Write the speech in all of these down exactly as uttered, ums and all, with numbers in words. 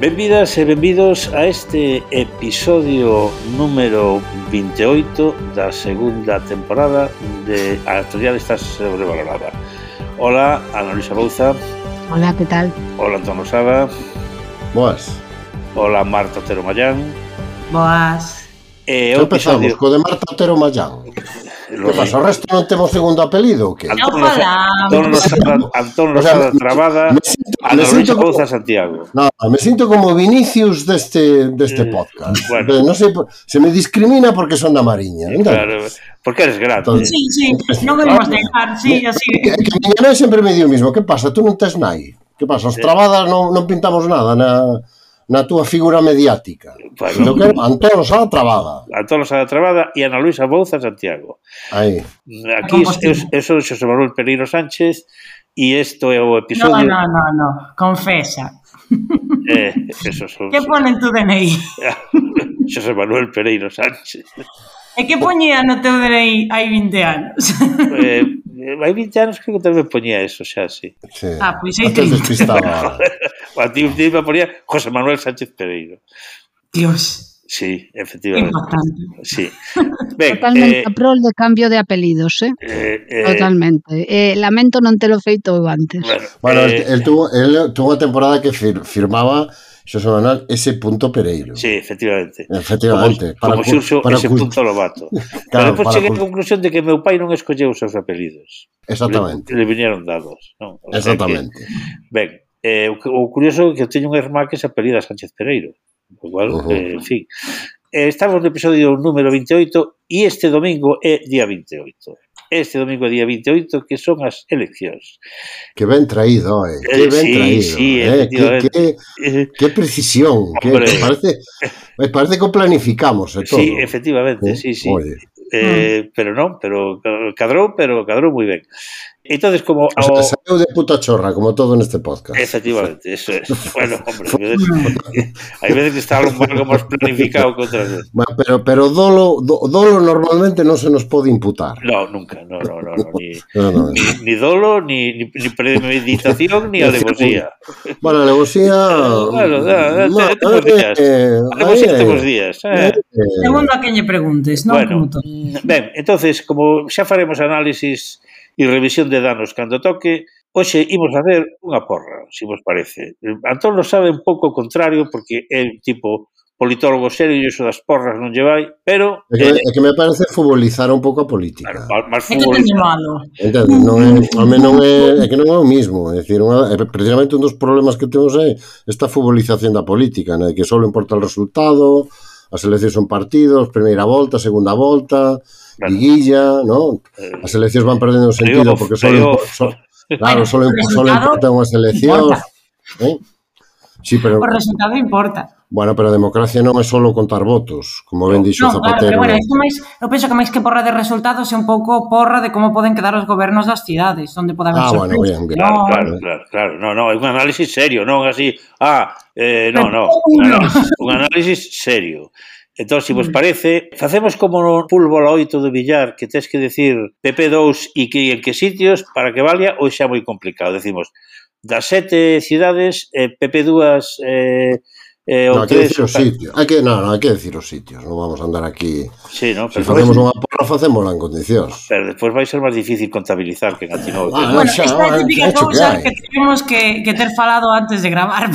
Benvidas e benvidos a este episodio número veintiocho da segunda temporada de A Actualidade está sobrevalorada. Hola, Ana Luisa Bouza. Hola, que tal? Hola, Antón Losada. Boas. Hola, Marta Otero Mallán. Boas. E o episodio... Empezamos co de Marta Otero Mallán. Que pasa, o resto non temos segundo apelido ou que? Antón Losada, Antón Losada Trabada, Ana Luisa Bouza Santiago. No, me sinto como Vinicius deste, deste podcast. Bueno. Non sei, se me discrimina porque son da Mariña. Claro, porque eres grande. Entonces, sí, sí, non queremos dejar, sí, así. Que, que miña nai sempre me di o mismo. Que pasa, tú non tes nai? Que pasa, os Trabadas non, non pintamos nada na... na túa figura mediática. Bueno, que Antón Losada Trabada. Antón Losada Trabada e Ana Luisa Bouza Santiago. Aí. Aquí eu son Xosé Manuel Pereiro Sánchez e isto é o episodio... No, no, no, no. Confesa. Eh, eso son... Que pone en tu D N I? Xosé Manuel Pereiro Sánchez. E que poñía no teu D N I hai vinte anos? Eh, hai vinte anos creo que tamén poñía eso, xa, sí. Sí. Ah, pois aí te despistaba. A ti un día ponía José Manuel Sánchez Pereiro. Dios. Sí, efectivamente. Importante. Sí. Ben, Totalmente eh, a prol de cambio de apelidos, eh? eh, eh Totalmente. Eh, lamento non telo feito antes. Bueno, bueno eh, el, el, tuvo, el tuvo unha temporada que fir, firmaba Xosé Manuel ese punto Pereiro. Sí, efectivamente. Efectivamente. Como, como Xurxo ese cu... punto Lobato. Pero Claro, depois cheguei cu... á conclusión de que meu pai non escolleu os seus apelidos. Exactamente. Le, le viñeron dados. Non? O Exactamente. Sea que, ben, eh, o curioso é que eu teño unha irmá que se apelida Sánchez Pereiro. Igual, uh -huh. eh, en fin. Eh, estamos no episodio número veintiocho e este domingo é día veintiocho. Este domingo é día veintiocho, que son as eleccións. Que ben traído, eh. Que ben sí, traído. Sí, eh. que, que, que precisión. Que, que parece, me parece que o planificamos e todo. Sí, efectivamente, sí, sí. sí. Eh, pero non, pero cadrou, pero cadrou moi ben. Entonces, como... O sea, saiu de puta chorra, como todo neste podcast. Efectivamente, eso es. Bueno, hombre, hai veces que está algo máis planificado que outras veces. Bueno, pero, pero dolo, do, dolo normalmente non se nos pode imputar. No, nunca, no, no, no, no, ni, no, no, ni, ni dolo, ni, ni, ni premeditación, ni alevosía. Bueno, alevosía... Bueno, da, da, no, temos días. Eh, alevosía temos días. Eh. Segundo a quen lle preguntes, non? Bueno, ben, entonces, como xa faremos análisis e revisión de danos cando toque, hoxe imos a ver unha porra, se vos parece. Antón lo sabe un pouco o contrario, porque é tipo politólogo serio e iso das porras non lle vai, pero... É que, eh, é que me parece futbolizar un pouco a política. Claro, máis é que teñe malo. Entende? Non é, a mí non é, é que non é o mismo. É dicir, unha, é, precisamente un dos problemas que temos é esta futbolización da política, né? Que só importa o resultado, as eleccións son partidos, primeira volta, segunda volta... Bueno, liguilla, ¿no? As eleccións van perdendo sentido porque só so, claro, só importan unhas eleccións, eh? Sí, pero o resultado importa. Bueno, pero a democracia non é só contar votos, como ben dixo no, Zapatero. Claro, pero bueno, isto máis, eu penso que máis que porra de resultados é un pouco porra de como poden quedar os gobernos das cidades, onde pode haber Ah, bueno, bien, bien. Claro, claro, claro, claro. No, no, é un análisis serio, non así, ah, eh, no, no, un análisis, un análisis serio. Entón, se vos parece, facemos como no fútbol oito de billar, que tes que decir P P dous e que en que sitios para que valga, ou xa moi complicado. Decimos, das sete cidades, eh, P P dous eh, eh, no, ou tres... Hai que decir os sitios. Hai que, no, no, hai que decir os sitios. Non vamos a andar aquí... Sí, no, pero se facemos unha porra, facémola en condicións. Pero despois vai ser máis difícil contabilizar que en Antinove. Ah, bueno, xa, esta é a típica cousa que, que temos que, que ter falado antes de gravar.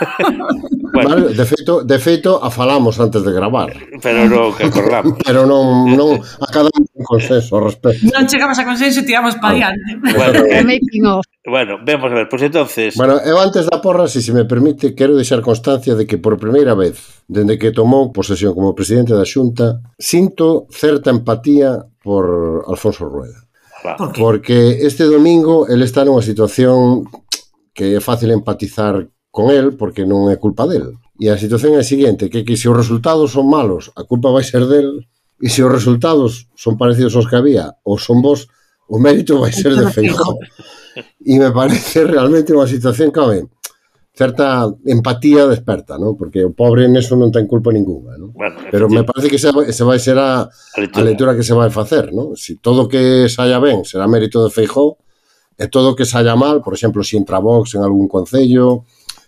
Bueno. Vale, de feito, de feito a falamos antes de gravar. Pero non que acordamos. Pero non, non a cada un consenso ao respecto. Non chegamos a consenso e tiramos para diante. Bueno, eh, bueno, vemos a ver, pois pues entonces... Bueno, eu antes da porra, se si se me permite, quero deixar constancia de que por primeira vez, dende que tomou posesión como presidente da Xunta, sinto certa empatía por Alfonso Rueda. ¿Por Porque este domingo ele está nunha situación que é fácil empatizar con el porque non é culpa del. E a situación é a seguinte, que, que se os resultados son malos, a culpa vai ser del, e se os resultados son parecidos aos que había, ou son vos, o mérito vai ser de Feijóo. E me parece realmente unha situación que, home, certa empatía desperta, ¿no? Porque o pobre neso non ten culpa ninguna, ¿no? Bueno, pero me parece que esa, esa vai ser a, a, lectura. a lectura que se vai facer, ¿no? Si todo que saia ben será mérito de Feijóo, e todo que saia mal, por exemplo, se entra Vox en algún concello,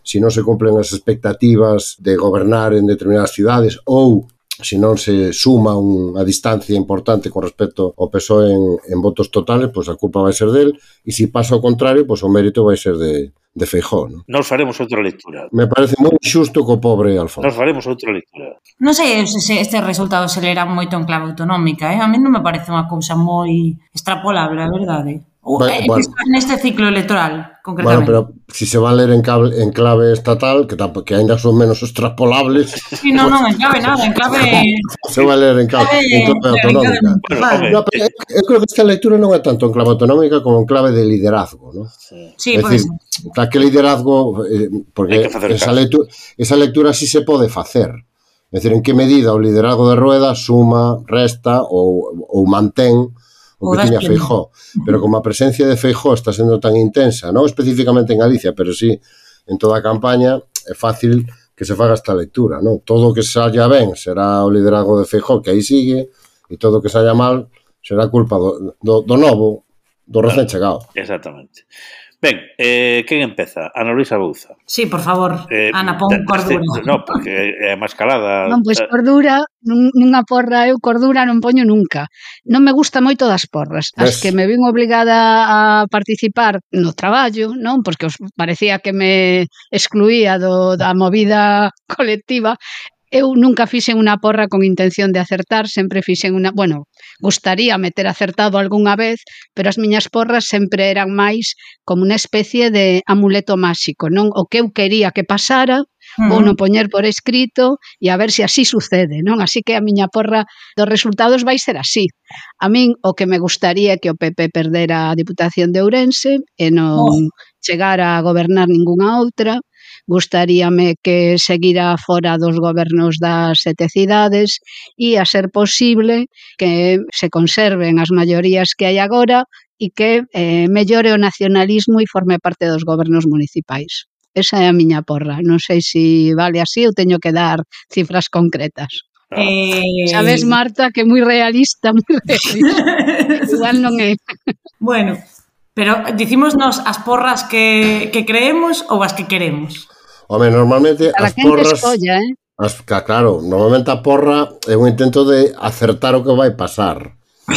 se non se cumplen as expectativas de gobernar en determinadas cidades ou se non se suma unha distancia importante con respecto ao P S O E en, en votos totales, pois a culpa vai ser del, e se pasa ao contrario, pois o mérito vai ser de, de Feijóo, non? Nos faremos outra lectura. Me parece moi injusto co pobre Alfonso. Nos faremos outra lectura. Non sei se estes resultados se leerán moito en clave autonómica, eh? A mí non me parece unha cousa moi extrapolable, a verdade. O, Bueno, eh, bueno. Neste ciclo electoral, Bueno, concretamente. pero si se van a leer en, cable, en clave estatal, que, tampo, que ainda son menos extrapolables... Sí, non, non, en clave nada, en clave... Se va a leer en clave, en clave autonómica. Bueno, No, pero eu creo que esta lectura non é tanto en clave autonómica como en clave de liderazgo, ¿no? Sí. Sí, É pode dicir, ser. para que liderazgo, eh, porque esa lectura, esa lectura sí se pode facer. É dicir, en que medida o liderazgo de Rueda suma, resta ou, ou mantén o que tiña Feijóo. Pero como a presencia de Feijóo está sendo tan intensa, non especificamente en Galicia, pero sí en toda a campaña, é fácil que se faga esta lectura, non? Todo o que saia ben será o liderazgo de Feijóo, que aí sigue, e todo o que saia mal será culpa do, do, do novo, do recén chegado. Exactamente. Ben, eh, quen empeza? Ana Luisa Bouza. Sí, por favor, Eh, Ana, pon cordura. No, porque é máis calada. Non, pois cordura, nun, nunha porra eu cordura non poño nunca. Non me gusta moito das porras. As Ves? que me vin obligada a participar no traballo, non? Porque os parecía que me excluía do, da movida colectiva. Eu nunca fixen unha porra con intención de acertar, sempre fixen unha... Bueno, gustaríame ter acertado algunha vez, pero as miñas porras sempre eran máis como unha especie de amuleto máxico, non? O que eu quería que pasara, vou non poñer por escrito e a ver se así sucede, non? Así que a miña porra dos resultados vai ser así. A min o que me gustaría é que o P P perdera a Diputación de Ourense e non oh. chegara a gobernar ningunha outra. Gustaríame que seguira fora dos gobernos das sete cidades e, a ser posible, que se conserven as maiorías que hai agora e que eh, mellore o nacionalismo e forme parte dos gobernos municipais. Esa é a miña porra. Non sei se vale así ou teño que dar cifras concretas. Eh... Sabes, Marta, que é moi realista, moi realista. Igual non é. Bueno, pero dicímonos as porras que, que creemos ou as que queremos? Home, normalmente Para as quen porras... escolla, eh? As, claro, normalmente a porra é un intento de acertar o que vai pasar.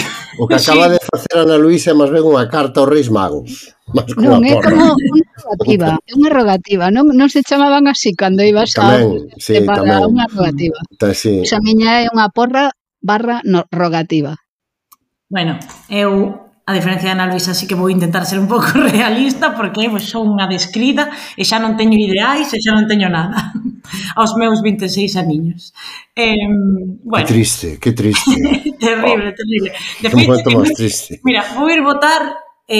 O que acaba sí. de facer Ana Luisa é máis ben unha carta aos Reis Magos. Non, é como unha rogativa, é unha rogativa, non, non se chamaban así cando ibas tamén, a sí, para tamén. unha rogativa. Sí. Esa miña é unha porra barra no, rogativa. Bueno, eu, a diferencia de Ana Luisa, sí que vou intentar ser un pouco realista porque eu son unha descrida e xa non teño ideais e xa non teño nada aos meus vinte e seis aniños. Eh, bueno. Que triste, que triste. terrible, oh. terrible. De un momento máis triste. Mira, vou ir votar.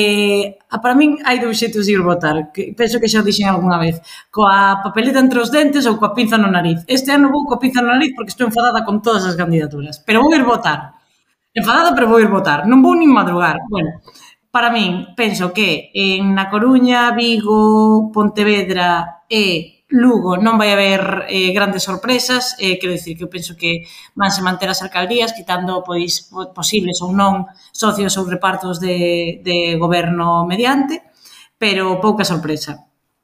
Eh, para min hai dous xeitos de ir votar, que penso que xa o dixen algunha vez, coa papeleta entre os dentes ou coa pinza no nariz. Este ano vou coa pinza no nariz porque estou enfadada con todas as candidaturas, pero vou ir votar. Enfadada, pero vou ir votar. Non vou nin madrugar. Bueno, para min, penso que en Na Coruña, Vigo, Pontevedra e Lugo non vai haber eh, grandes sorpresas, eh, quero dicir que eu penso que vanse manter as alcaldías, quitando pois, posibles ou non socios ou repartos de, de goberno mediante, pero pouca sorpresa.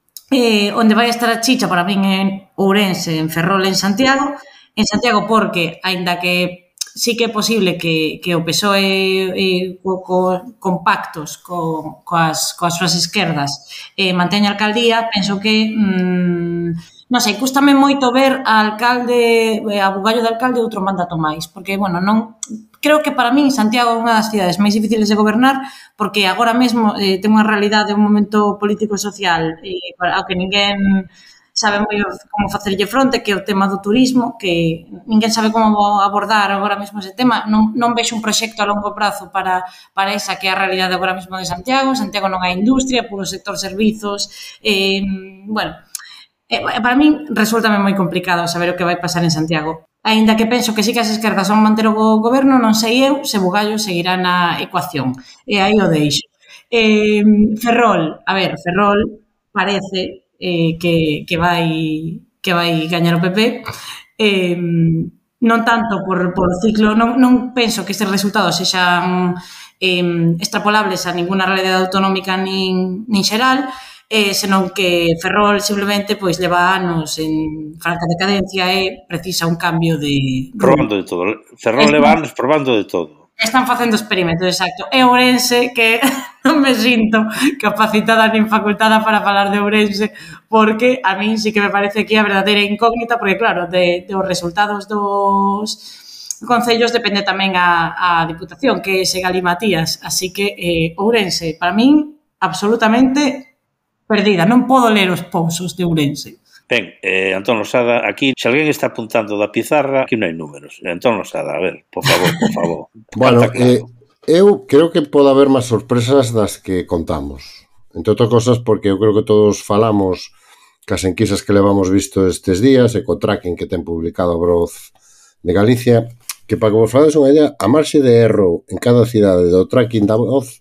Eh, onde vai estar a chicha para min en Ourense, en Ferrol, en Santiago, en Santiago porque, aínda que sí que é posible que, que o P S O E eh, co, co, con pactos co, coas, coas súas esquerdas eh, manteña a alcaldía, penso que mmm, non sei, cústame moito ver a alcalde, a bugallo de alcalde outro mandato máis, porque, bueno, non creo que para min Santiago é unha das cidades máis difíciles de gobernar porque agora mesmo eh, ten unha realidade, un momento político e social eh, ao que ninguén sabe moi como facerlle fronte, que é o tema do turismo, que ninguén sabe como abordar agora mesmo ese tema. Non, non vexo un proxecto a longo prazo para, para esa que é a realidade agora mesmo de Santiago. Santiago non hai industria, puro sector servizos. Eh, bueno, eh, para min resultame moi complicado saber o que vai pasar en Santiago. Aínda que penso que sí que as esquerdas van manter o goberno, non sei eu se Bugallo seguirá na ecuación. E aí o deixo. Eh, Ferrol, a ver, Ferrol parece... Eh, que, que vai que vai gañar o P P eh, non tanto por, por ciclo non, non penso que estes resultados sexan eh, extrapolables a ninguna realidade autonómica nin, nin xeral eh, senón que Ferrol simplemente pois leva anos en franca decadencia e precisa un cambio de... Probando de todo. Ferrol leva anos probando de todo. Están facendo experimentos, exacto. E Ourense, que non me sinto capacitada nin facultada para falar de Ourense, porque a min sí que me parece aquí a verdadeira incógnita, porque claro, de, de os resultados dos concellos depende tamén a, a Diputación, que é ese Galimatías, así que eh, Ourense, para min, absolutamente perdida. Non podo ler os pousos de Ourense. Ben, eh, Antón Losada, aquí, se alguén está apuntando da pizarra, aquí non hai números. Antón Losada, a ver, por favor, por favor. Bueno, eh, eu creo que pode haber máis sorpresas das que contamos. Entre outras cosas, porque eu creo que todos falamos cas enquisas que levamos visto estes días e co tracking que ten publicado a Voz de Galicia, que para que vos falades unha idea, a marxe de erro en cada cidade do tracking da Voz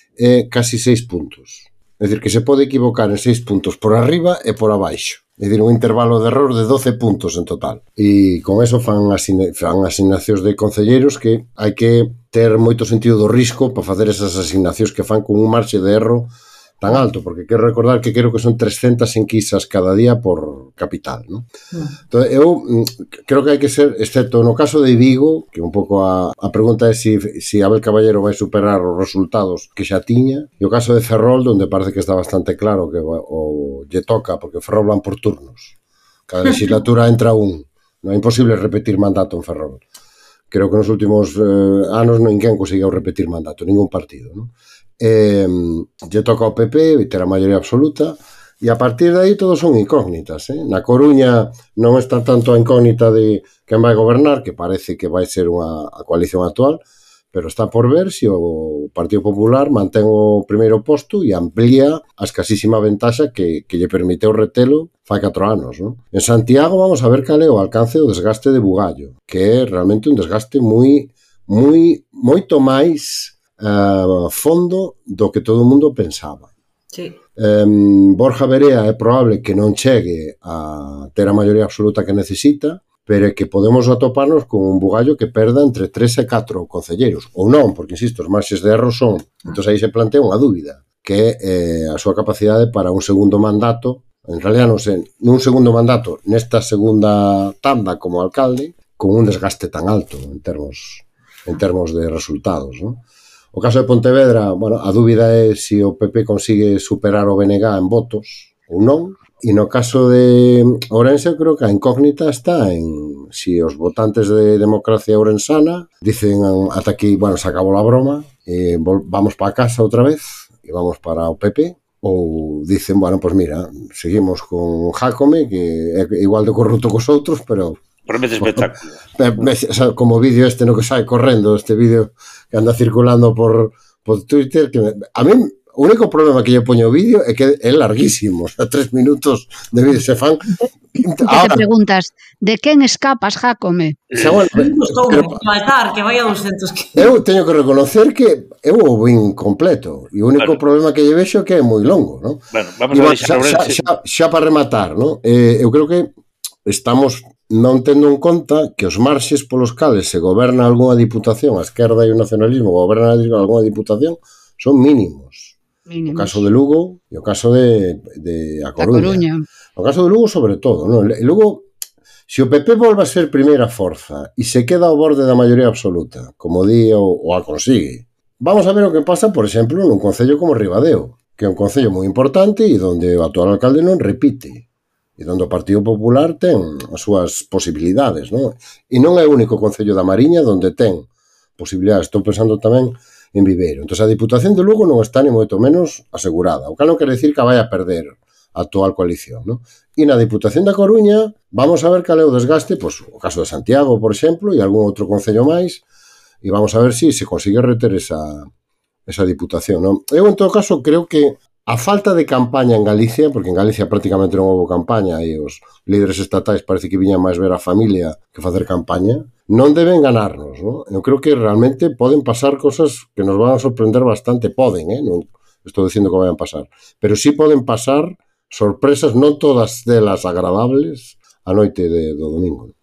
é casi seis puntos. É dicir, que se pode equivocar en seis puntos por arriba e por abaixo. É dicir, un intervalo de error de doce puntos en total. E con eso fan, asign fan asignacións de concelleiros que hai que ter moito sentido do risco para facer esas asignacións que fan con un marxe de erro tan alto, porque quero recordar que creo que son trescentas enquisas cada día por capital, ¿no? Mm. Entón, eu creo que hai que ser, excepto no caso de Vigo, que un pouco a, a pregunta é se si, si Abel Caballero vai superar os resultados que xa tiña, e o caso de Ferrol, donde parece que está bastante claro que o, o lle toca, porque Ferrol van por turnos. Cada legislatura entra un. Non é imposible repetir mandato en Ferrol. Creo que nos últimos eh, anos ninguén conseguiu repetir mandato, ningún partido, non? Eh, lle toca ao P P e ter a maioría absoluta e a partir de aí todos son incógnitas, eh? Na Coruña non está tanto a incógnita de quen vai gobernar, que parece que vai ser unha a coalición actual, pero está por ver se o Partido Popular mantén o primeiro posto e amplía a escasísima ventaxa que, que lle permiteu retelo fai catro anos, non? En Santiago vamos a ver cal é o alcance do desgaste de Bugallo, que é realmente un desgaste moi moi moito máis Uh, fondo do que todo o mundo pensaba. Sí. Um, Borja Verea é probable que non chegue a ter a maioría absoluta que necesita, pero é que podemos atoparnos con un Bugallo que perda entre tres e catro concelleiros, ou non, porque insisto, os marxes de erro son, entón aí se plantea unha dúbida, que é eh, a súa capacidade para un segundo mandato, en realidad non sei, nun segundo mandato nesta segunda tanda como alcalde, con un desgaste tan alto en termos en termos de resultados, non? O caso de Pontevedra, bueno, a dúbida é se o P P consigue superar o B N G en votos ou non. E no caso de Ourense, creo que a incógnita está en se os votantes de Democracia Ourensana dicen ata aquí, bueno, se acabou a broma, e vamos para casa outra vez e vamos para o P P, ou dicen, bueno, pues mira, seguimos con Jácome, que é igual de corrupto cos outros, pero... Promete espectáculo. Como o vídeo este no que sai correndo, este vídeo que anda circulando por, por Twitter, que me, a mí o único problema que lle poño o vídeo é que é larguísimo, o sea, tres minutos de vídeo se fan. Que te preguntas, de quen escapas, Jácome? Se, bueno, pero, faltar, que vai a doscientos. Eu teño que reconocer que eu o vin completo, e o único bueno. problema que lle vexo é que é moi longo, ¿no? Bueno, vamos a ver xa, xa, xa, xa para rematar, ¿no? Eh, eu creo que estamos non tendo en conta que os marxes polos cales se goberna algunha diputación, a esquerda e o nacionalismo goberna algunha diputación, son mínimos. mínimos. O caso de Lugo e o caso de, de A Coruña. Coruña. O caso de Lugo sobre todo, non? Lugo, se o P P volve a ser primeira forza e se queda ao borde da maioría absoluta, como di o, o a consigue, vamos a ver o que pasa, por exemplo, nun concello como Ribadeo, que é un concello moi importante e onde o actual alcalde non repite. E onde o Partido Popular ten as súas posibilidades, non? E non é o único concello da Mariña onde ten posibilidades. Estou pensando tamén en Viveiro. Entón, a Diputación de Lugo non está ni moito menos asegurada. O cal non quere decir que vai a perder a actual coalición, non? E na Diputación da Coruña vamos a ver cal é o desgaste, pois, o caso de Santiago, por exemplo, e algún outro concello máis, e vamos a ver se si se consigue reter esa, esa Diputación, non? Eu, en todo caso, creo que a falta de campaña en Galicia, porque en Galicia prácticamente non houve campaña e os líderes estatais parece que viñan máis ver a familia que facer campaña, non deben ganarnos, non? Eu creo que realmente poden pasar cosas que nos van a sorprender bastante, poden, eh? Non estou dicindo que vayan pasar, pero sí poden pasar sorpresas, non todas delas agradables, a noite de, do domingo.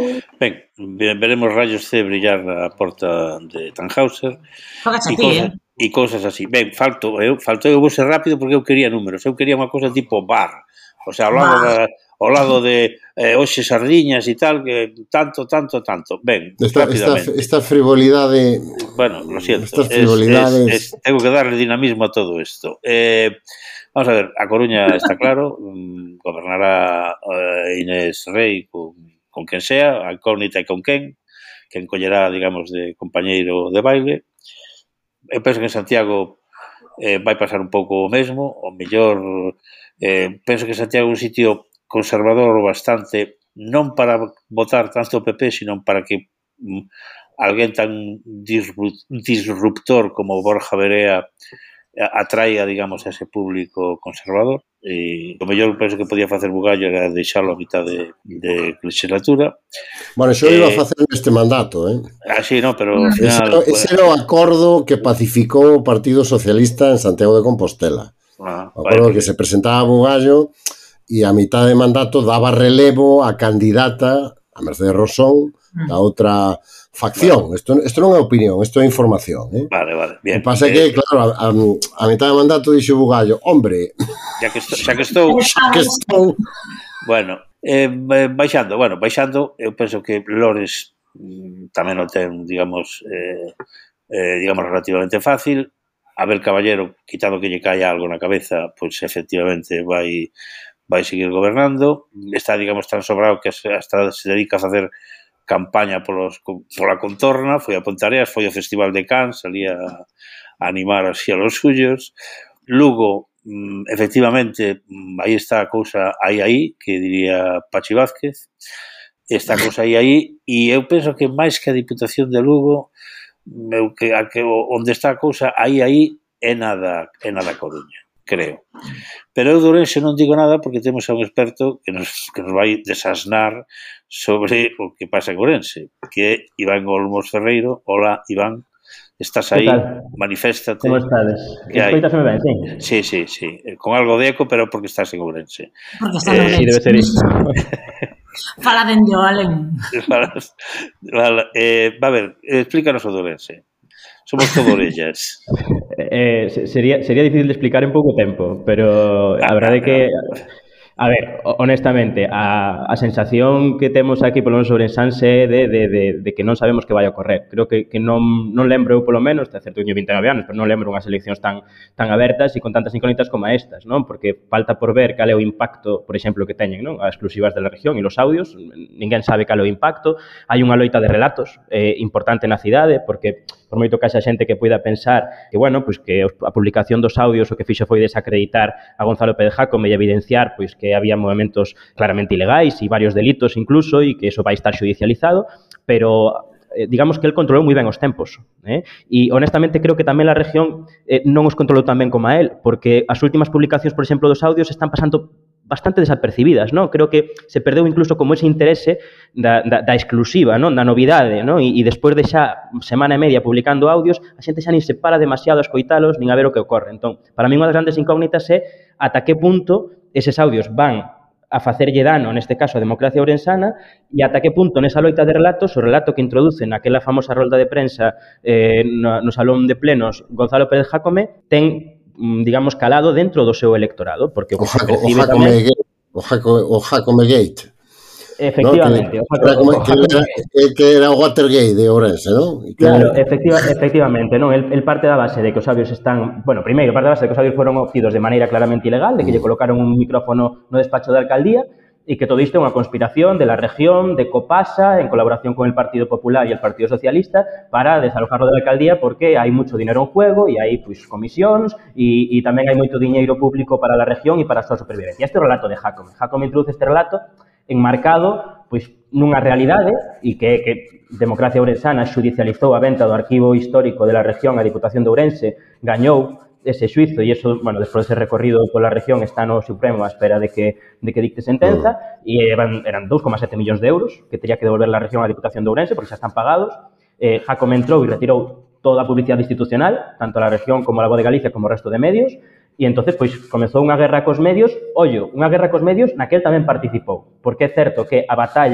Ben, veremos rayos C brillar a porta de Tannhäuser. Póngase aquí, eh? e cousas así. Ben, falto eu, falto eu vou ser rápido porque eu quería números. Eu quería unha cousa tipo bar. O sea, ao lado, da, ao lado de eh, hoxe sardiñas e tal, que tanto, tanto, tanto. Ben, esta, rápidamente. Esta, esta frivolidade... Bueno, lo siento. Estas frivolidades... Es, es, es, tengo que darle dinamismo a todo isto. Eh, vamos a ver, a Coruña está claro, gobernará eh, Inés Rei con, con quen sea, a incógnita e con quen, quen collerá, digamos, de compañeiro de baile. Eu penso que en Santiago eh, vai pasar un pouco o mesmo, o mellor eh, penso que Santiago é un sitio conservador bastante, non para votar tanto o P P, sino para que mm, alguén tan disruptor como Borja Verea atraiga, digamos, a ese público conservador. E o mellor penso que podía facer Bugallo era deixarlo a mitad de, de legislatura. Bueno, xo eh, iba a facer neste mandato, eh? Ah, sí, no, pero ao Ese, final... ese era o acordo que pacificou o Partido Socialista en Santiago de Compostela. Ah, o acordo bueno, que se presentaba a Bugallo e a mitad de mandato daba relevo a candidata, a Mercedes Rosón, da outra facción. Vale. Isto, isto non é opinión, isto é información, eh? Vale, vale, bien. O que pasa é que, claro, a, a, a mitad de mandato dixo Bugallo, hombre, xa que estou, xa que estou, xa que estou. Bueno, eh, baixando, bueno, baixando, eu penso que Lores tamén o ten, digamos, eh, eh, digamos, relativamente fácil. Abel Caballero, quitado que lle caia algo na cabeza, pois pues, efectivamente vai vai seguir gobernando. Está, digamos, tan sobrado que hasta se dedica a facer campaña polos, pola contorna, foi a Pontareas, foi ao Festival de Cannes, salía a, a animar así a los suyos. Lugo, mm, efectivamente, mm, aí está a cousa aí aí, que diría Pachi Vázquez, está a cousa aí aí, e eu penso que máis que a Diputación de Lugo, eu, que, a que onde está a cousa aí aí é nada, é nada Coruña, creo. Pero eu de Ourense non digo nada porque temos a un experto que nos, que nos vai desasnar sobre o que pasa en Ourense, que é Iván Olmos Ferreiro. Hola, Iván, estás aí, maniféstate. Como estades? Escoitasme ben, sí? Sí, sí, sí, con algo de eco, pero porque estás en Ourense. Porque estás en Ourense. Sí, debe ser isto. Fala dende o alén. Vale, eh, va a ver, explícanos o de Ourense. Somos todo orellas. Eh, sería, sería difícil de explicar en pouco tempo, pero a verdade é que... A ver, honestamente, a, a sensación que temos aquí polo menos sobre Sanse é de, de, de, de que non sabemos que vai a ocorrer. Creo que, que non, non lembro eu polo menos, te acerto teño vinte e nove anos, pero non lembro unhas eleccións tan, tan abertas e con tantas incógnitas como estas, non? Porque falta por ver cal é o impacto, por exemplo, que teñen, non? As exclusivas da región e los audios, ninguén sabe cal é o impacto. Hai unha loita de relatos eh, importante na cidade, porque por moito que haxa xente que poida pensar que, bueno, pois que a publicación dos audios o que fixo foi desacreditar a Gonzalo Pérez Jácome e evidenciar pois que había movimentos claramente ilegais e varios delitos incluso e que eso vai estar judicializado, pero eh, digamos que el controlou moi ben os tempos, eh? E honestamente creo que tamén a región eh, non os controlou tan ben como a él, porque as últimas publicacións, por exemplo, dos audios están pasando bastante desapercibidas, non? Creo que se perdeu incluso como ese interese da, da, da exclusiva, non? Da novidade, non? E, e despois de xa semana e media publicando audios, a xente xa nin se para demasiado a escoitalos, nin a ver o que ocorre. Entón, para mí unha das grandes incógnitas é ata que punto eses audios van a facerlle dano, neste caso, a democracia ourensana, e ata que punto nesa loita de relatos, o relato que introduce naquela famosa rolda de prensa eh, no, no salón de plenos Gonzalo Pérez Jácome, ten, digamos, calado dentro do seu electorado, porque o que se percibe tamén... O Jácome Gate. Efectivamente. ¿No? Que, o Jácome, que, era, que era o Watergate de Ourense, non? Claro, efectiva, efectivamente, non? El, el parte da base de que os audios están... Bueno, primeiro, parte da base de que os audios foron obtidos de maneira claramente ilegal, de que lle colocaron un micrófono no despacho da alcaldía, e que todo isto é unha conspiración de la región, de Copasa, en colaboración con el Partido Popular e el Partido Socialista, para desalojarlo da alcaldía porque hai mucho dinero en juego e hai pues, comisións e, e tamén hai moito diñeiro público para la región e para a súa supervivencia. Este é o relato de Jácome. Jácome introduce este relato enmarcado pois, nunha realidade e que, que Democracia Ourensana judicializou a venta do arquivo histórico de la región, a Diputación de Ourense gañou ese xuizo e eso, bueno, despois de ser recorrido pola región está no Supremo a espera de que, de que dicte sentenza e eran, eran dous coma sete millóns de euros que teria que devolver la región á Diputación de Ourense porque xa están pagados. Eh, Jácome entrou e retirou toda a publicidade institucional, tanto a la región como a la Voz de Galicia como o resto de medios e entonces pois comezou unha guerra cos medios, ollo, unha guerra cos medios na que el tamén participou, porque é certo que a batalla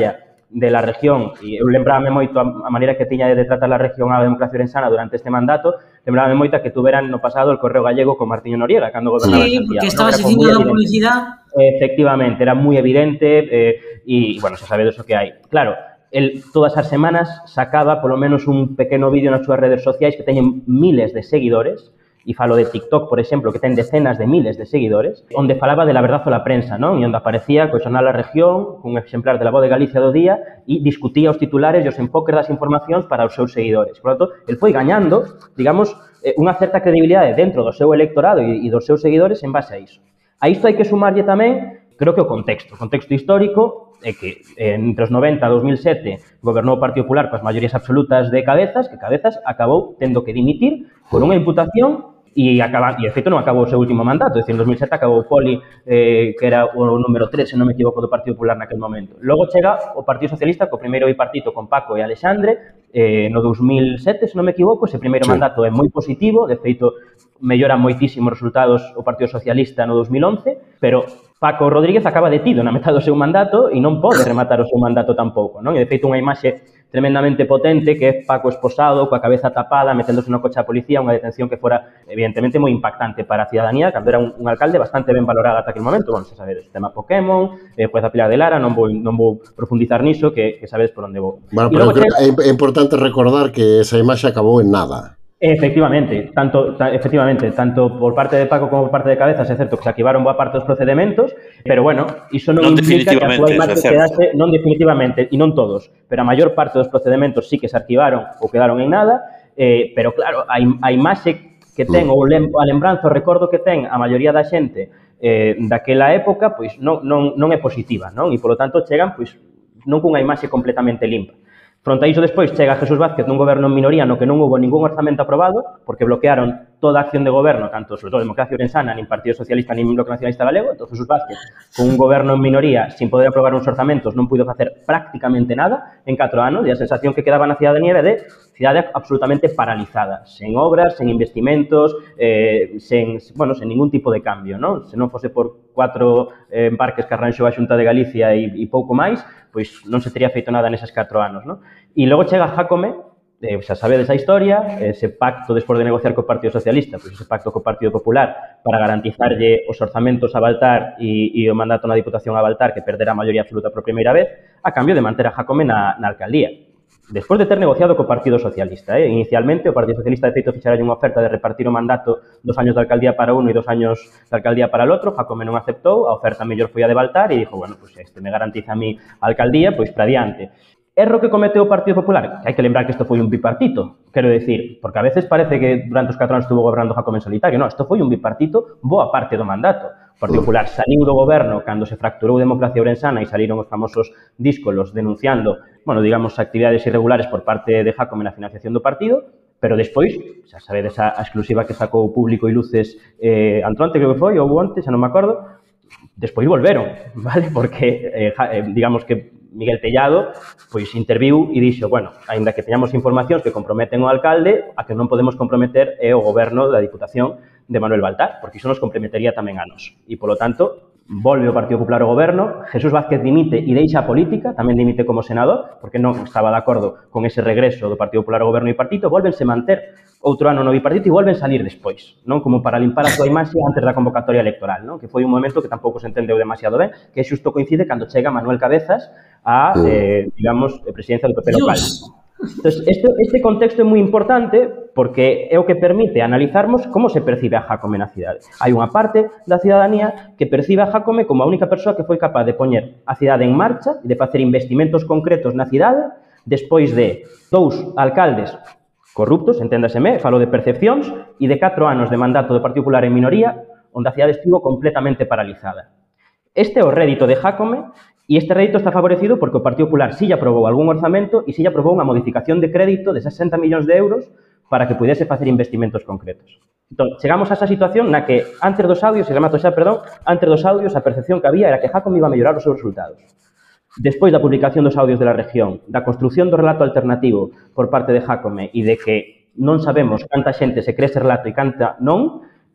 de la región, e eu lembrame moito a maneira que tiña de tratar a región a democracia orensana durante este mandato, lembrame moito que tuveran no pasado el Correo Gallego con Martiño Noriega, cando gobernaba sí, Santiago. Sí, porque estaba haciendo la publicidad. Efectivamente, era moi evidente e, eh, bueno, se sabe de eso que hai. Claro, el todas as semanas sacaba polo menos un pequeno vídeo nas súas redes sociais que teñen miles de seguidores, e falo de TikTok, por exemplo, que ten decenas de miles de seguidores, onde falaba de la verdad ou la prensa, non? E onde aparecía co xornal A Región, un exemplar de La Voz de Galicia do día, e discutía os titulares e os enfoques das informacións para os seus seguidores. Por lo tanto, el foi gañando, digamos, unha certa credibilidade dentro do seu electorado e dos seus seguidores en base a iso. A isto hai que sumarlle tamén, creo que o contexto, o contexto histórico é que entre os noventa e dos mil sete gobernou o Partido Popular coas maiorías absolutas de Cabezas, que Cabezas acabou tendo que dimitir por unha imputación e, acaba, e de feito non acabou o seu último mandato, é dicir, en dos mil sete acabou o Poli, eh, que era o número tres, se non me equivoco, do Partido Popular naquel momento. Logo chega o Partido Socialista co primeiro bipartito con Paco e Alexandre, eh, no dos mil sete, se non me equivoco, ese primeiro sí. mandato é moi positivo, de feito, mellora moitísimos resultados o Partido Socialista no dos mil once, pero Paco Rodríguez acaba detido na metade do seu mandato e non pode rematar o seu mandato tampouco, non? E de feito unha imaxe tremendamente potente que é Paco esposado, coa cabeza tapada, meténdose no coche a policía, unha detención que fora evidentemente moi impactante para a ciudadanía, cando era un, un alcalde bastante ben valorado ata aquel momento. Bueno, se sabedes, o tema Pokémon, eh, jueza Pilar de Lara, non vou, non vou profundizar niso, que, que sabedes por onde vou. Bueno, pero chega... é importante recordar que esa imaxe acabou en nada. Efectivamente, tanto, ta, efectivamente, tanto por parte de Paco como por parte de Cabezas, é certo que se activaron boa parte dos procedementos, pero bueno, iso non, non implica que a súa imaxe quedase, non definitivamente, e non todos, pero a maior parte dos procedementos sí que se arquivaron ou quedaron en nada, eh, pero claro, a, a imaxe que ten, ou a lembranza, o recordo que ten a maioría da xente eh, daquela época, pois non, non, non é positiva, non? E polo tanto chegan, pois, non cunha imaxe completamente limpa. Fronte a iso despois chega Jesús Vázquez nun goberno en minoría no que non houve ningún orzamento aprobado porque bloquearon toda a acción de goberno, tanto sobre todo Democracia Orensana, nin Partido Socialista, nin Bloque Nacionalista Galego. Entón Jesús Vázquez, con un goberno en minoría, sin poder aprobar uns orzamentos, non puido facer prácticamente nada en catro anos, e a sensación que quedaba na cidadanía era de cidade absolutamente paralizada, sen obras, sen investimentos, eh, sen, bueno, sen ningún tipo de cambio, non? Se non fose por cuatro eh, embarques que arranxou a Xunta de Galicia e, e pouco máis, pois non se tería feito nada neses catro anos, non? E logo chega Jácome, eh, xa sabedes a historia, ese pacto despois de negociar co Partido Socialista, pois ese pacto co Partido Popular para garantizarlle os orzamentos a Baltar e, e o mandato na Diputación a Baltar, que perdera a maioría absoluta por primeira vez, a cambio de manter a Jácome na, na alcaldía. Despois de ter negociado co Partido Socialista, eh? Inicialmente o Partido Socialista de feito fixera unha oferta de repartir o mandato dos años de alcaldía para uno e dos años de alcaldía para el outro. Jácome non aceptou, a oferta mellor foi a de Baltar e dixo, bueno, pues este me garantiza a mí a alcaldía, pois para diante. Erro que cometeu o Partido Popular, que hai que lembrar que isto foi un bipartito, quero decir, porque a veces parece que durante os catro anos estuvo gobernando Jácome en solitario, non, isto foi un bipartito boa parte do mandato. O Partido Popular saliu do goberno cando se fracturou Democracia Orensana e saliron os famosos díscolos denunciando, bueno, digamos, actividades irregulares por parte de Jácome na financiación do partido, pero despois, xa sabedes a, a exclusiva que sacou Público e Luces eh, antonte, creo que foi, ou onte, xa non me acordo, despois volveron, vale? Porque, eh, eh, digamos que Miguel Tellado, pois interviu e dixo, bueno, aínda que teñamos informacións que comprometen o alcalde, a que non podemos comprometer é o goberno da Diputación de Manuel Baltar, porque iso nos comprometería tamén a nos. E, polo tanto, volve o Partido Popular ao goberno, Jesús Vázquez dimite e deixa a política, tamén dimite como senador, porque non estaba de acordo con ese regreso do Partido Popular ao goberno bipartito, volvense manter outro ano no bipartito e volven salir despois, non? Como para limpar a súa imaxe antes da convocatoria electoral, non? Que foi un momento que tampouco se entendeu demasiado ben, que xusto coincide cando chega Manuel Cabezas a, eh, digamos, presidencia do P P local. Entón, este, este contexto é moi importante porque é o que permite analizarmos como se percibe a Jácome na cidade. Hai unha parte da cidadanía que percibe a Jácome como a única persoa que foi capaz de poñer a cidade en marcha e de facer investimentos concretos na cidade despois de dous alcaldes corruptos, enténdaseme, falo de percepcións, e de catro anos de mandato do Partido Popular en minoría, onde a cidade estivo completamente paralizada. Este é o rédito de Jácome, e este rédito está favorecido porque o Partido Popular si lle aprobou algún orzamento e si lle aprobou unha modificación de crédito de sesenta millóns de euros para que pudese facer investimentos concretos. Entón, chegamos a esa situación na que, antes dos audios, se remato xa, perdón, antes dos audios, a percepción que había era que Jácome iba a mellorar os seus resultados. Despois da publicación dos audios de la región, da construción do relato alternativo por parte de Jácome e de que non sabemos canta xente se cree ese relato e canta non,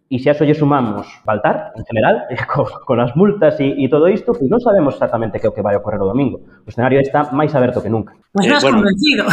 E se a eso lle sumamos faltar, en general, con, con as multas e, e todo isto, pois non sabemos exactamente que é o que vai ocorrer o domingo. O escenario está máis aberto que nunca. Pois non has bueno, convencido.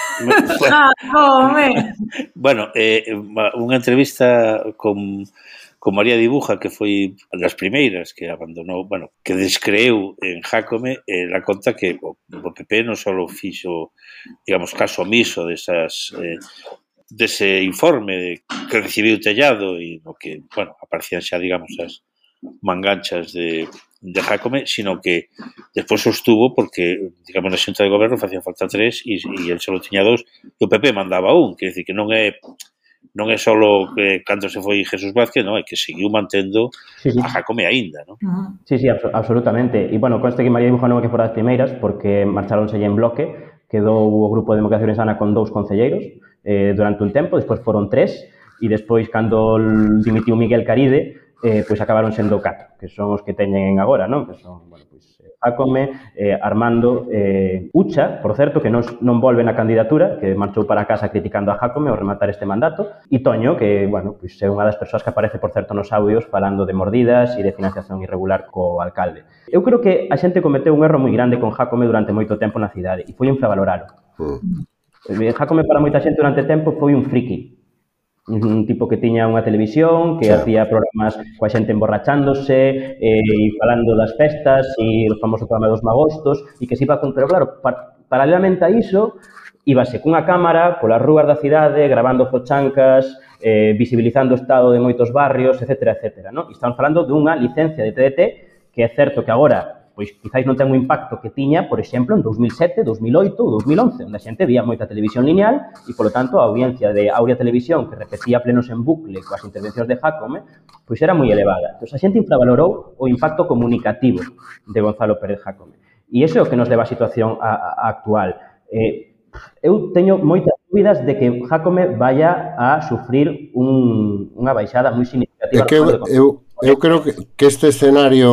Bueno, bueno eh, unha entrevista con, con María Dibuja, que foi das primeiras que abandonou, bueno, que descreeu en Jácome, eh, la conta que o, o P P non só fixo, digamos, caso omiso desas... Eh, dese informe que recibiu Tellado e no que, bueno, aparecían xa, digamos, as manganchas de, de Jácome, sino que despois sostuvo porque, digamos, na xunta de goberno facían falta tres e, e el só tiña dos e o P P mandaba un, quer dizer que non é non é só que cando se foi Jesús Vázquez, non, é que seguiu mantendo sí, sí. a Jácome aínda, non? Sí, sí, abs- absolutamente. E, bueno, conste que María Dibuja non é que fora das primeiras porque marcharonse en bloque, quedou o grupo de Democracia Ourensana con dous concelleiros eh, durante un tempo, despois foron tres, e despois, cando dimitiu Miguel Caride, eh, pois acabaron sendo catro, que son os que teñen agora, non? Que son, bueno, pois, Jácome, eh, Armando, eh, Ucha, por certo, que non, non volve na candidatura, que marchou para casa criticando a Jácome ao rematar este mandato, e Toño, que, bueno, pois é unha das persoas que aparece, por certo, nos audios falando de mordidas e de financiación irregular co alcalde. Eu creo que a xente cometeu un erro moi grande con Jácome durante moito tempo na cidade, e foi infravaloralo. Mm. Jácome para moita xente durante tempo foi un friki, un tipo que tiña unha televisión, que sí. hacía programas coa xente emborrachándose eh, e falando das festas e o famoso programa dos magostos e que se iba con... Pero claro, par paralelamente a iso, íbase cunha cámara polas rúas da cidade, grabando fochancas, eh, visibilizando o estado de moitos barrios, etcétera, etcétera, ¿no? E estamos falando dunha licencia de T D T que é certo que agora pois quizáis non ten o impacto que tiña, por exemplo, en dos mil sete, dos mil oito ou dos mil once, onde a xente vía moita televisión lineal e, polo tanto, a audiencia de Aurea Televisión, que repetía plenos en bucle coas intervencións de Jácome, pois era moi elevada. Entón, a xente infravalorou o impacto comunicativo de Gonzalo Pérez Jácome. E iso é o que nos leva a situación a, a actual. Eh, eu teño moitas dúbidas de que Jácome vaya a sufrir un, unha baixada moi significativa. É que eu, eu, eu creo que, que este escenario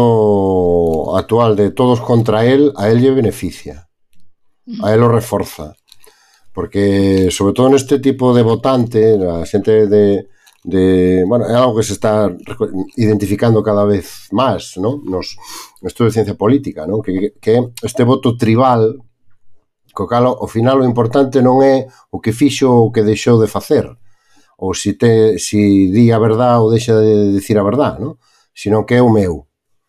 actual de todos contra él, a él lle beneficia, a él o reforza, porque sobre todo neste tipo de votante, a xente de, de bueno, é algo que se está identificando cada vez máis, ¿no? Nos estudos de ciencia política, ¿no? Que, que este voto tribal, co cal, ao final o importante non é o que fixo ou o que deixou de facer, ou si, te, si di a verdad ou deixa de dicir a verdad, ¿no? Sino que é o meu.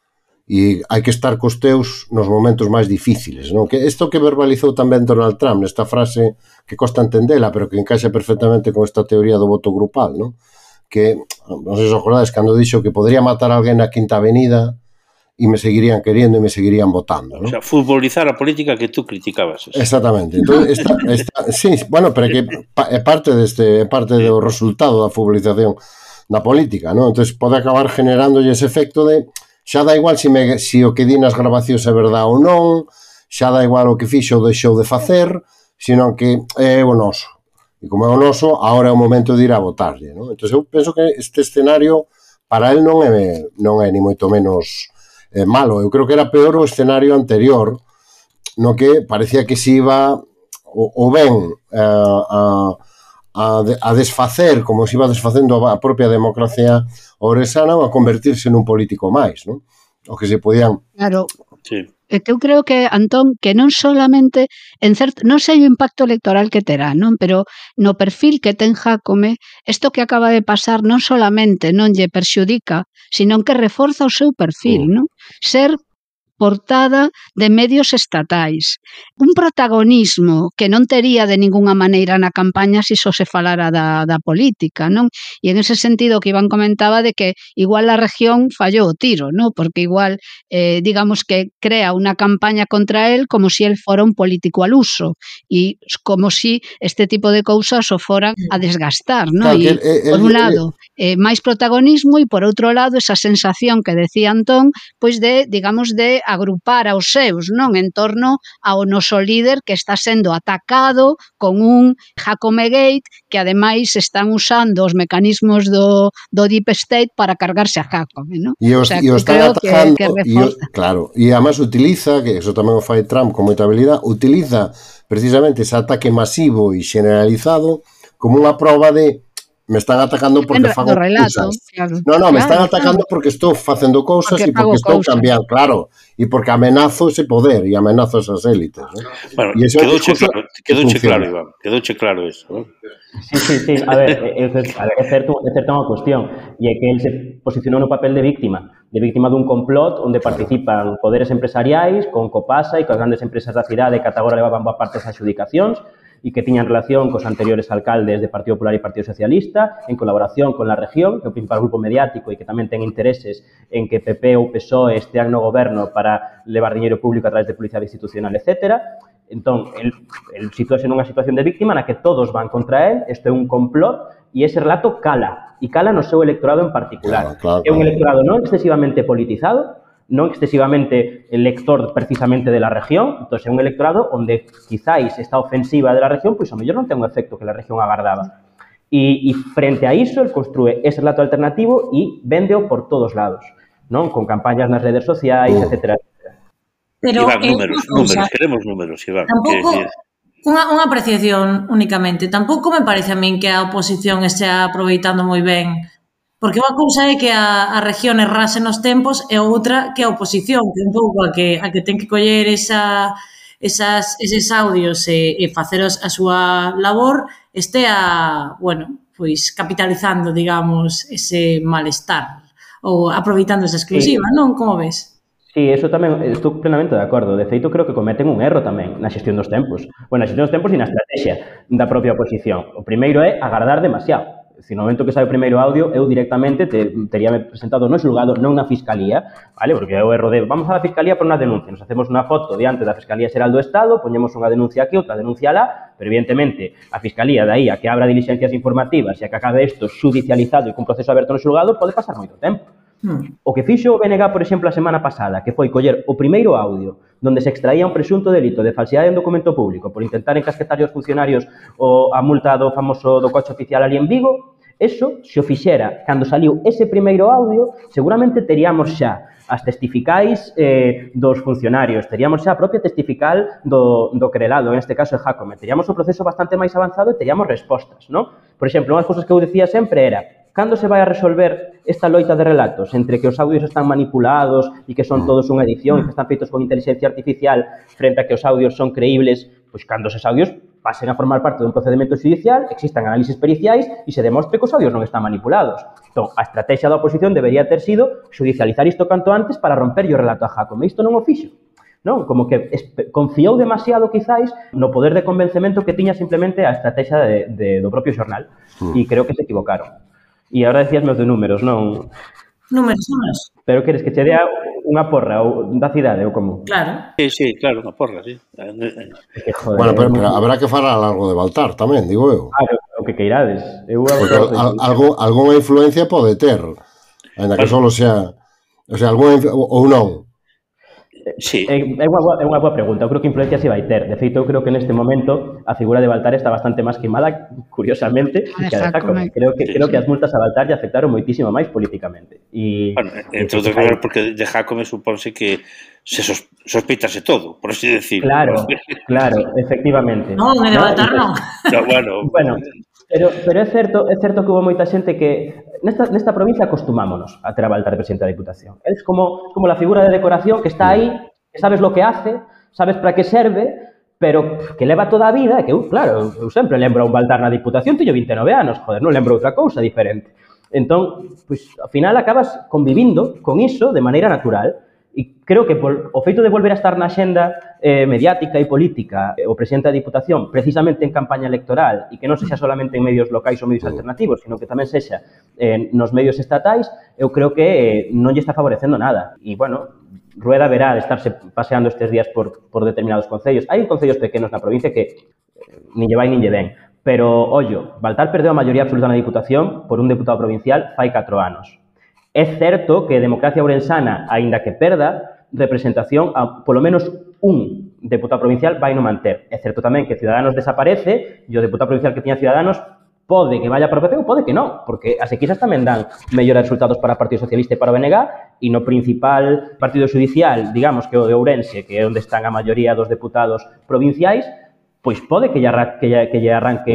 E hai que estar cos teus nos momentos máis difíciles, non? Que isto que verbalizou tamén Donald Trump nesta frase que costa entendela, pero que encaixa perfectamente con esta teoría do voto grupal, non? Que, non sei se os acordades, cando dixo que podría matar a alguén na Quinta Avenida e me seguirían queriendo e me seguirían votando, ¿no? O sea, futbolizar a política que tú criticabas. Eso. Exactamente. Entón, esta, esta, sí, bueno, pero que é parte deste, é parte do resultado da futbolización da política, ¿no? Entonces pode acabar generando ese efecto de xa dá igual se, me, se o que di nas grabacións é verdade ou non, xa dá igual o que fixo ou deixou de facer, sino que é o noso. E como é o noso, agora é o momento de ir a votarlle, ¿no? Entón eu penso que este escenario para él non é, non é ni moito menos eh, malo. Eu creo que era peor o escenario anterior, no que parecía que se iba o, o ben eh, a, a, a desfacer, como se iba desfacendo a propia democracia ouresana, ou a convertirse nun político máis, non? O que se podían... Claro. Sí. É que eu creo que, Antón, que non solamente en certo, non sei o impacto electoral que terá, non, pero no perfil que ten Jácome, isto que acaba de pasar non solamente non lle perxudica, sino que reforza o seu perfil, non? Ser portada de medios estatais. Un protagonismo que non tería de ningunha maneira na campaña se só se falara da, da política, non? E en ese sentido que Iván comentaba de que igual a región fallou o tiro, non? Porque igual, eh, digamos que crea unha campaña contra él como si él fora un político al uso e como si este tipo de cousas o foran a desgastar, non? E, por un lado, eh, máis protagonismo e por outro lado, esa sensación que decía Antón, pois de, digamos, de agrupar aos seus, non, en torno ao noso líder que está sendo atacado con un Jácome Gate que ademais están usando os mecanismos do, do Deep State para cargarse a Jácome, non? E os, o sea, e os están atacando, que, que e os, claro, e además utiliza, que eso tamén o fai Trump con moita habilidade, utiliza precisamente ese ataque masivo e generalizado como unha proba de me están atacando porque fago relato, cousas. claro. No, no, me claro, están atacando claro. porque estou facendo cousas Porque e porque estou cousas. cambiando, claro, e porque amenazo ese poder e amenazo esas élites. ¿no? Bueno, E ese é un quedouche discurso claro, que quedouche funciona. claro, Iván, quedouche claro eso. ¿no? Sí, sí, sí. A ver, é, a ver, é certo, é certa unha cuestión, e é que el se posicionou no papel de víctima, de víctima dun complot onde participan poderes empresariais con Copasa e con grandes empresas da cidade que ata agora levaban boa parte das adxudicacións e que tiñan relación cos anteriores alcaldes de Partido Popular e Partido Socialista, en colaboración con la región, que é o principal grupo mediático e que tamén ten intereses en que P P ou P S O E estean no goberno para levar diñeiro público a través de publicidade institucional, etcétera. Entón, el, el situase nunha situación de víctima na que todos van contra él, isto é un complot, e ese relato cala, e cala no seu electorado en particular. Claro, claro, É un claro. electorado non excesivamente politizado, non excesivamente lector precisamente de la región, entón é un electorado onde quizáis esta ofensiva de la región, pois ao mellor non ten un efecto que la región agardaba. E, e frente a iso, el construe ese relato alternativo e véndeo por todos lados, non? Con campañas nas redes sociais, Uh. etcétera. Pero, Iván, eh, números, unha cousa, números, queremos números, Iván. tampouco, Que, que, unha, unha apreciación únicamente, tampouco me parece a min que a oposición estea aproveitando moi ben, porque unha cousa é que a, a región errase nos tempos e outra que a oposición, que un pouco a que, a que ten que coller esa, esas, eses audios e, e facer a súa labor, estea, bueno, pois capitalizando, digamos, ese malestar ou aproveitando esa exclusiva, Sí. non? Como ves? Sí, eso tamén, estou plenamente de acordo. De feito, creo que cometen un erro tamén na xestión dos tempos. Bueno, na xestión dos tempos e na estrategia da propia oposición. O primeiro é agardar demasiado. Se no momento que sai o primeiro audio, eu directamente te, teríame presentado no xulgado, non na Fiscalía, vale? Porque é o erro de, vamos a la Fiscalía por unha denuncia. Nos hacemos unha foto diante da Fiscalía Xeral do Estado, poñemos unha denuncia aquí, outra denuncia lá, pero evidentemente a Fiscalía de aí a que abra diligencias informativas e a que acabe isto xudicializado e cun proceso aberto no xulgado, pode pasar moito tempo. O que fixo o B N G, por exemplo, a semana pasada, que foi coller o primeiro audio donde se extraía un presunto delito de falsidade en documento público por intentar encasquetar aos funcionarios o a multa do famoso do coche oficial ali en Vigo, eso, se o fixera cando saliu ese primeiro audio, seguramente teríamos xa as testificais eh, dos funcionarios, teríamos xa a propia testifical do, do querelado, en este caso é Jácome, teríamos o proceso bastante máis avanzado e teríamos respostas, non? Por exemplo, unhas cousas que eu dicía sempre era, cando se vai a resolver esta loita de relatos entre que os audios están manipulados e que son todos unha edición e que están feitos con inteligencia artificial frente a que os audios son creíbles, pois cando esos audios pasen a formar parte dun procedimento judicial, existan análisis periciais e se demostre que os audios non están manipulados. Entón, a estrategia da oposición debería ter sido judicializar isto canto antes para romper o relato a Jácome. Isto non o fixo. Non? Como que confiou demasiado, quizáis, no poder de convencemento que tiña simplemente a estrategia de, de, do propio xornal. E creo que se equivocaron. E agora decías meus de números, non? Números, números. Pero queres que che dea unha porra ou da cidade ou como? Claro. sí, sí, claro, unha porra, sí. Que, joder, Bueno, pero, pero habrá que falar algo de Baltar tamén, digo eu. Ah, o que queirades. Eu Porque al, algo, algunha influencia pode ter, ainda que solo sea, o sea, algunha ou non. Sí. É, é, unha boa, é unha boa pregunta. Eu creo que influencia se vai ter. De feito, eu creo que neste momento a figura de Baltar está bastante máis queimada, curiosamente, que a de Jácome. Creo que, sí, creo sí. que as multas a Baltar lle afectaron moitísimo máis políticamente. E, bueno, entre outras cousas, porque de Jácome supónse que se sos, sospeitase todo, por así decir. Claro, claro, efectivamente. Non, de Baltar non. No, bueno, bueno, pero, pero é certo, é certo que houve moita xente que nesta, nesta provincia acostumámonos a ter a Baltar de presidente da Diputación. É como, como la figura de decoración que está aí, que sabes lo que hace, sabes para que serve, pero que leva toda a vida, que eu, claro, eu sempre lembro a un Baltar na Diputación, teño vinte e nove anos, joder, non lembro outra cousa diferente. Entón, pois, ao final acabas convivindo con iso de maneira natural. E creo que por, o feito de volver a estar na xenda eh, mediática e política eh, o presidente da Diputación precisamente en campaña electoral e que non sexa solamente en medios locais ou medios alternativos, sino que tamén sexa eh, nos medios estatais, eu creo que eh, non lle está favorecendo nada. E, bueno, Rueda verá de estarse paseando estes días por, por determinados concellos. Hai concellos pequenos na provincia que eh, nin lle vai nin lle ven. Pero, ollo, Baltar perdeu a maioría absoluta na Diputación por un deputado provincial fai catro anos. É certo que Democracia Ourensana, aínda que perda representación, a, polo menos un deputado provincial vai no manter. É certo tamén que Ciudadanos desaparece e o deputado provincial que tiña Ciudadanos pode que vaya para o P P ou pode que non, porque as enquisas tamén dan mellores resultados para o Partido Socialista e para o B N G e no principal partido judicial, digamos que o de Ourense, que é onde están a maioría dos deputados provinciais, pois pode que lle, que lle, que lle arranquen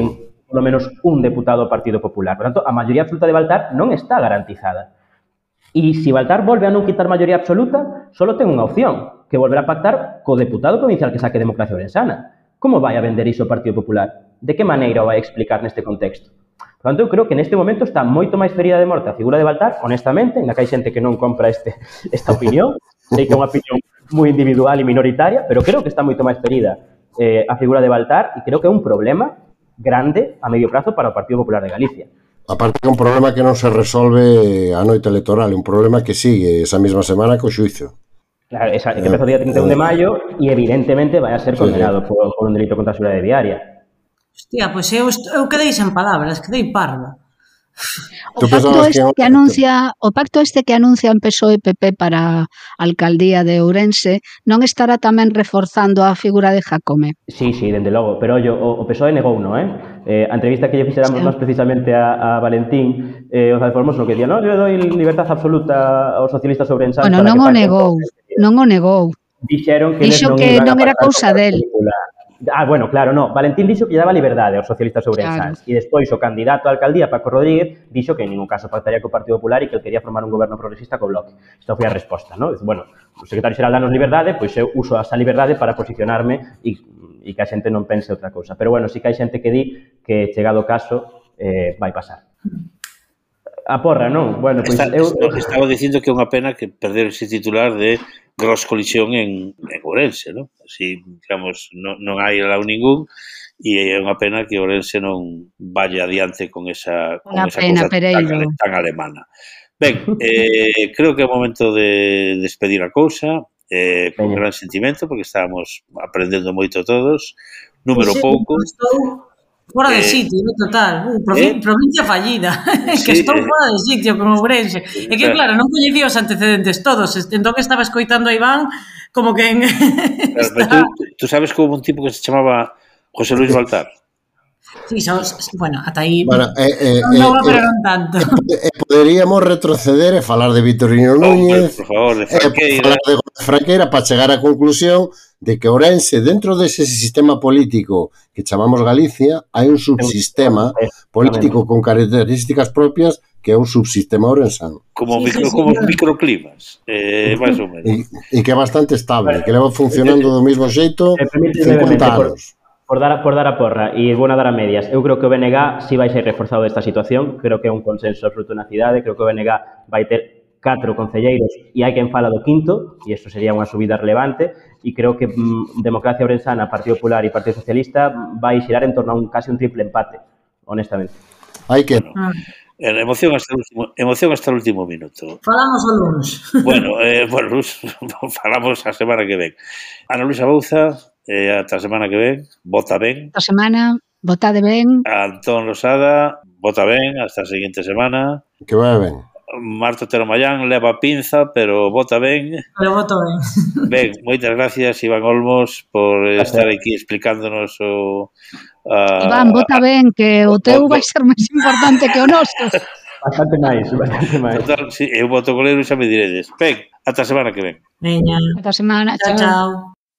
polo menos un deputado do Partido Popular. Por tanto, a maioría absoluta de Baltar non está garantizada. E se Baltar volve a non quitar maioría absoluta, só ten unha opción, que volver a pactar co deputado provincial que saque Democracia Ourensana. Como vai a vender iso o Partido Popular? De que maneira o vai explicar neste contexto? Por tanto, eu creo que neste momento está moito máis ferida de morte a figura de Baltar, honestamente, ainda que hai xente que non compra este, esta opinión, sei que é unha opinión moi individual e minoritaria, pero creo que está moito máis ferida eh, a figura de Baltar e creo que é un problema grande a medio prazo para o Partido Popular de Galicia. Aparte que é un problema que non se resolve a noite electoral, é un problema que sigue esa mesma semana co xuicio. Claro, esa, que empezou o día trinta e un de maio e evidentemente vai a ser condenado por, por un delito contra a seguridade viaria. Hostia, pois eu, eu quedei sen palabras, quedei parva. O pacto este que anuncia, o pacto este que anuncian P S O E e P P para a alcaldía de Ourense non estará tamén reforzando a figura de Jácome? Sí, sí, dende logo, pero ollo, o, o P S O E negou, non, eh? eh a entrevista que lle fixéramos sí. máis precisamente a, a Valentín eh, González Formoso, que dicía, non, eu doi libertad absoluta aos socialistas ourensanos. Bueno, non o negou, non o negou. Dixeron que Dixo que non era cousa del. Ah, bueno, claro, no. Valentín dixo que lle daba liberdade aos socialistas ourensáns. Claro. E despois o candidato a alcaldía, Paco Rodríguez, dixo que en ningún caso pactaría co Partido Popular e que el quería formar un goberno progresista co Bloque. Isto foi a resposta, non? Bueno, o secretario xeral danos liberdade, pois eu uso esa liberdade para posicionarme e, e que a xente non pense outra cousa. Pero bueno, sí que hai xente que di que chegado o caso eh, vai pasar. A porra, non? Bueno, pois Está, eu... Estaba dicindo que é unha pena que perder ese titular de Gros Colisión en, en Ourense, non? Así, digamos, non, non hai lado ningún e é unha pena que Ourense non vaya adiante con esa, con esa pena, cosa tan, tan alemana. Ben, eh, creo que é o momento de despedir a cousa, eh, con gran sentimento, porque estábamos aprendendo moito todos, número sí, pouco. Estou fora de eh, sitio, no total. Uh, provin eh, provincia fallida. Sí, que estou fora de sitio con Ourense. E que, claro, non coñecía os antecedentes todos. Entón que estaba escoitando a Iván como que... En... Claro, está... tú, tú sabes que houve un tipo que se chamaba José Luis Baltar? Sí, sos, bueno, ata aí... Bueno, eh, eh, non, eh, pero non tanto. Eh, poderíamos retroceder e falar de Vitorino Núñez, oh, por favor, de Franqueira. Eh, falar de Franqueira para chegar á conclusión de que Ourense, dentro dese sistema político que chamamos Galicia, hai un subsistema político con características propias que é un subsistema ourensano. Como, sí, micro, sí, sí, como sí. microclimas, eh, máis ou menos. E, e que é bastante estable, que leva funcionando do mesmo xeito cincuenta anos. Por dar, por dar a porra e vou dar a medias, eu creo que o B N G si vai ser reforzado desta situación, creo que é un consenso absoluto na cidade, creo que o B N G vai ter catro concelleiros e hai quen fala do quinto, e isto sería unha subida relevante, e creo que mm, Democracia Ourensana, Partido Popular e Partido Socialista vai xirar en torno a un casi un triple empate, honestamente. Hai que... Bueno, emoción hasta el último, emoción hasta o último minuto. Falamos o lunes. Bueno, eh, bueno, falamos a semana que ven. Ana Luisa Bouza, eh, ata a semana que ven, vota ben. Ata semana, vota de ben. Antón Losada, vota ben, hasta a seguinte semana. Que vai ben. Marta Teromayán leva pinza, pero vota ben. Pero voto ben. Ben, moitas gracias, Iván Olmos, por estar aquí explicándonos o... Uh, Iván, vota ben, que o teu vai ser máis importante que o noso. Bastante máis, bastante máis. Total, sí, eu voto colero e xa me diredes. Ben, ata a semana que ven. Veña. Ata a semana, chao. Chao, chao.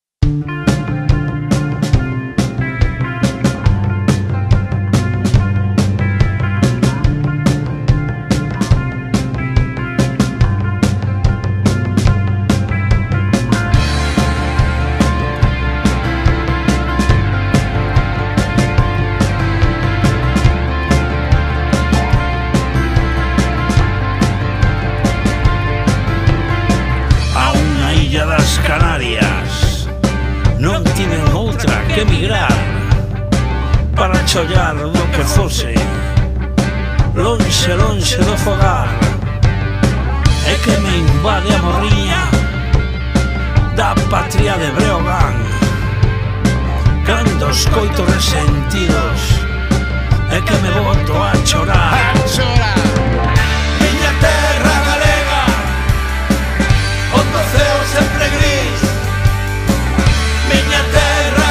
Chollar do que fose lonxe, lonxe do fogar é que me invade a morriña da patria de Breogán cando os coitos resentidos é que me boto a chorar a chorar miña terra galega onde o ceo sempre gris miña terra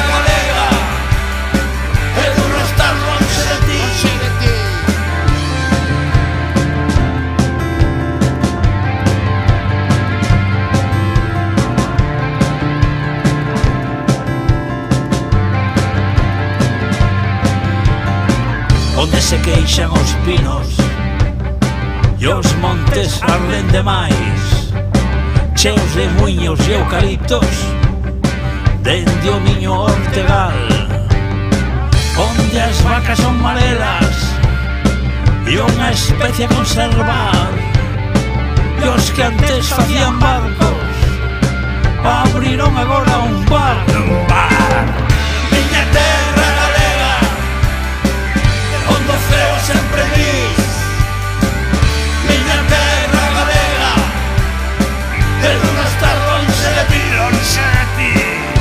onde se queixan os pinos e os montes arden demais, cheos de muiños e eucaliptos, dende o miño Ortegal, onde as vacas son marelas e unha especie a conservar, e os que antes facían barcos abriron agora un bar. Un bar. Miña terra galega, onde o ceo sempre gris. Miña terra galega, pero non está lonxe de ti, lonxe de ti.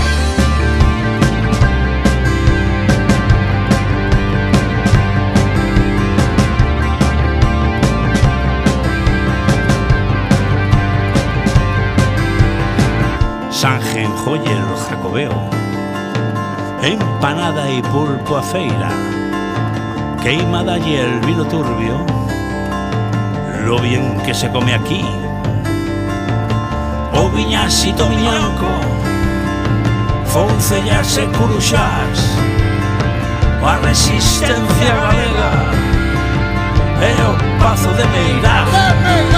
Sanjen, joyer, jacobeo, empanada y pulpo a feira, queimada y el vino turbio, lo bien que se come aquí, o viñasito viñanco, foncellas e curuxás, a resistencia galega, e o pazo de Meirás.